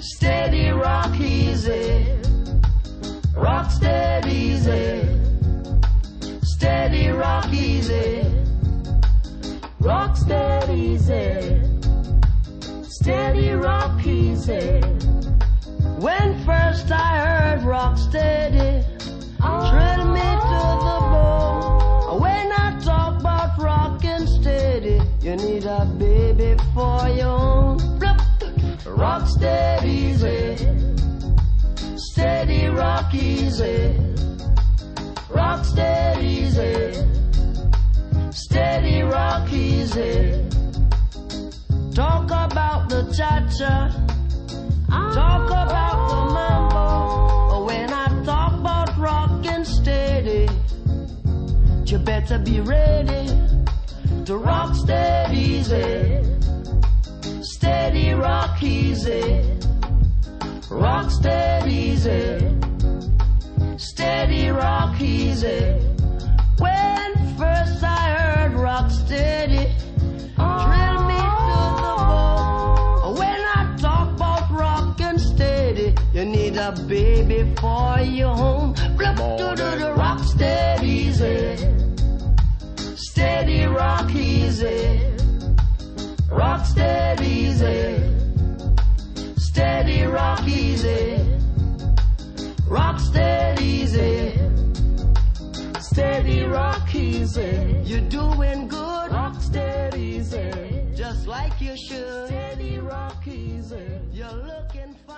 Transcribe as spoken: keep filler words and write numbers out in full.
Steady rock easy, rock steady easy, steady rock easy, rock steady easy, steady rock easy. When first I heard rock steady, thrill me to the bone. When I talk about rockin' steady, you need a baby for your own. Rock steady easy, steady rock easy, rock steady easy, steady rock easy. Talk about the cha-cha, talk about the mambo. When I talk about rockin' steady, you better be ready to rock steady easy. Steady rock easy, rock steady easy, steady rock easy. When first I heard rock steady, thrill me to the bone. When I talk about rockin' steady, you need a baby for your home. Flip to the rock steady easy, steady rock easy, rock steady easy, steady rock easy, rock steady easy, steady rock easy. You're doing good, rock steady easy, just like you should. Steady rock easy, you're looking fine.